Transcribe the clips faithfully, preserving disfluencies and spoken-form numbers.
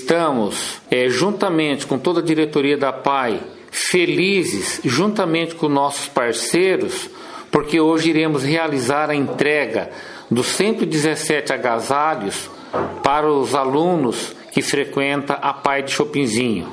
estamos, é, juntamente com toda a diretoria da P A I, felizes, juntamente com nossos parceiros, porque hoje iremos realizar a entrega dos cento e dezessete agasalhos para os alunos que frequentam a P A I de Chopinzinho.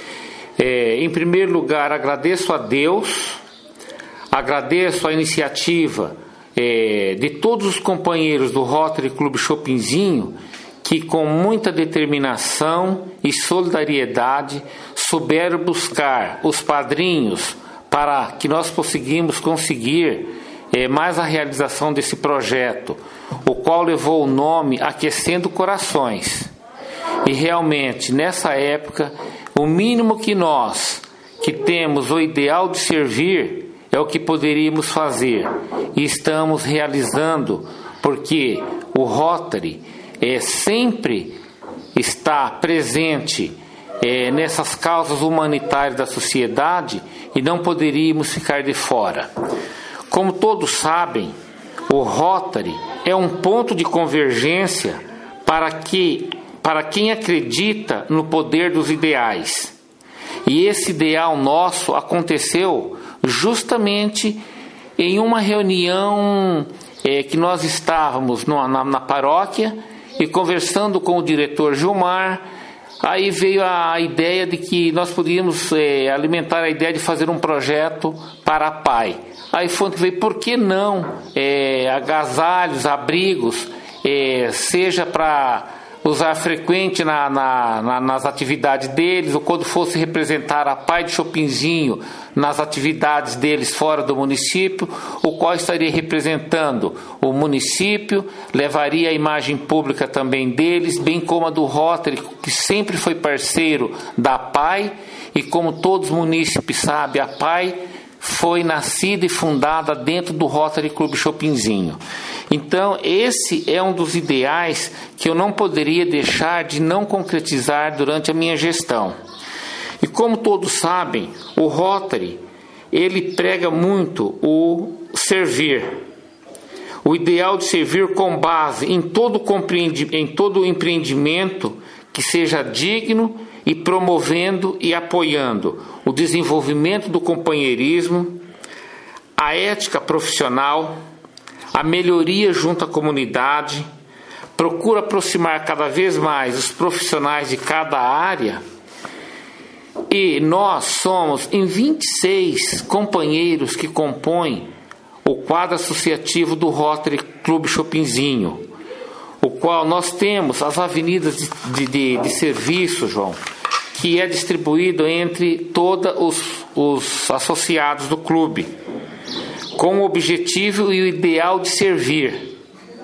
É, em primeiro lugar, agradeço a Deus, agradeço a iniciativa é, de todos os companheiros do Rotary Clube Chopinzinho, que com muita determinação e solidariedade souberam buscar os padrinhos para que nós conseguimos conseguir é, mais a realização desse projeto, o qual levou o nome Aquecendo Corações. E realmente, nessa época, o mínimo que nós, que temos o ideal de servir, é o que poderíamos fazer. E estamos realizando, porque o Rotary é, sempre está presente é, nessas causas humanitárias da sociedade e não poderíamos ficar de fora. Como todos sabem, o Rotary é um ponto de convergência para que para quem acredita no poder dos ideais. E esse ideal nosso aconteceu justamente em uma reunião é, que nós estávamos no, na, na paróquia e conversando com o diretor Gilmar. Aí veio a ideia de que nós podíamos é, alimentar a ideia de fazer um projeto para a P A I. Aí foi que veio, por que não é, agasalhos, abrigos, é, seja para usar frequente na, na, na, nas atividades deles, ou quando fosse representar a P A I de Chopinzinho nas atividades deles fora do município, o qual estaria representando o município, levaria a imagem pública também deles, bem como a do Rotary, que sempre foi parceiro da P A I, e como todos os munícipes sabem, a P A I foi nascida e fundada dentro do Rotary Clube Chopinzinho. Então, esse é um dos ideais que eu não poderia deixar de não concretizar durante a minha gestão. E como todos sabem, o Rotary, ele prega muito o servir. O ideal de servir com base em todo, em todo empreendimento que seja digno e promovendo e apoiando o desenvolvimento do companheirismo, a ética profissional, a melhoria junto à comunidade, procura aproximar cada vez mais os profissionais de cada área. E nós somos em vinte e seis companheiros que compõem o quadro associativo do Rotary Clube Chopinzinho, o qual nós temos as avenidas de, de, de, de serviço, João, que é distribuído entre todos os, os associados do clube, com o objetivo e o ideal de servir,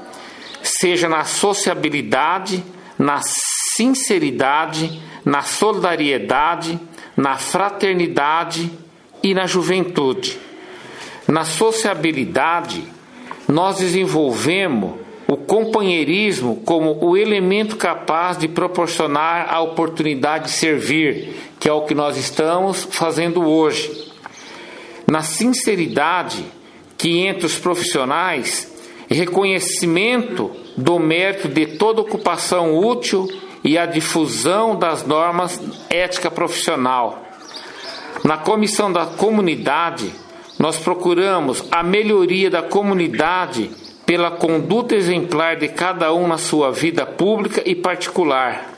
seja na sociabilidade, na sinceridade, na solidariedade, na fraternidade e na juventude. Na sociabilidade, nós desenvolvemos o companheirismo como o elemento capaz de proporcionar a oportunidade de servir, que é o que nós estamos fazendo hoje. Na sinceridade, que entre os profissionais, reconhecimento do mérito de toda ocupação útil e a difusão das normas ética profissional. Na comissão da comunidade, nós procuramos a melhoria da comunidade pela conduta exemplar de cada um na sua vida pública e particular.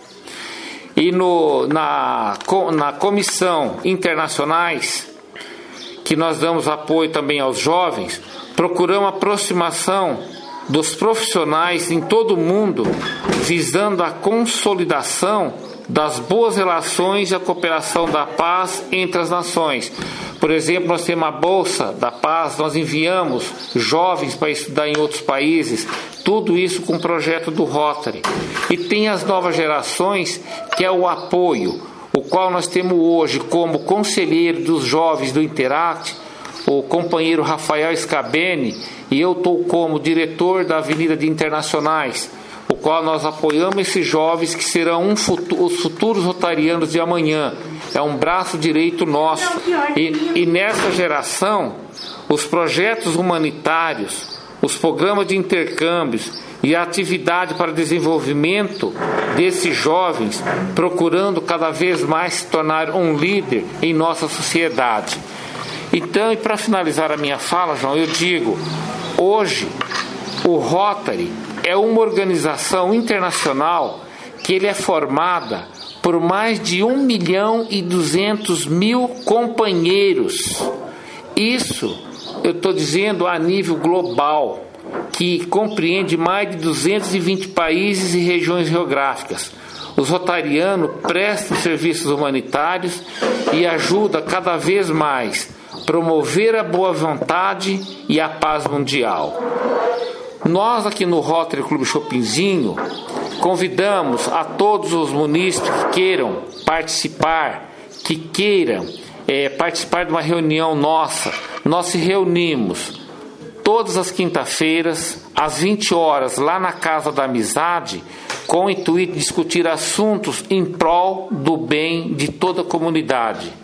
E no, na, na comissão internacionais, que nós damos apoio também aos jovens, procuramos a aproximação dos profissionais em todo o mundo, visando a consolidação das boas relações e a cooperação da paz entre as nações. Por exemplo, nós temos a Bolsa da Paz, nós enviamos jovens para estudar em outros países, tudo isso com o projeto do Rotary. E tem as novas gerações, que é o apoio, o qual nós temos hoje como conselheiro dos jovens do Interact, o companheiro Rafael Scabene, e eu estou como diretor da Avenida de Internacionais, o qual nós apoiamos esses jovens que serão um futuro, os futuros rotarianos de amanhã. É um braço direito nosso. E, e nessa geração, os projetos humanitários, os programas de intercâmbios e a atividade para desenvolvimento desses jovens, procurando cada vez mais se tornar um líder em nossa sociedade. Então, e para finalizar a minha fala, João, eu digo, hoje o Rotary é uma organização internacional que ele é formada por mais de um milhão e duzentos mil companheiros. Isso eu estou dizendo a nível global, que compreende mais de duzentos e vinte países e regiões geográficas. Os rotarianos prestam serviços humanitários e ajudam cada vez mais a promover a boa vontade e a paz mundial. Nós aqui no Rotary Clube Chopinzinho convidamos a todos os munícipes que queiram participar, que queiram é, participar de uma reunião nossa. Nós se reunimos todas as quintas-feiras, às vinte horas, lá na Casa da Amizade, com o intuito de discutir assuntos em prol do bem de toda a comunidade.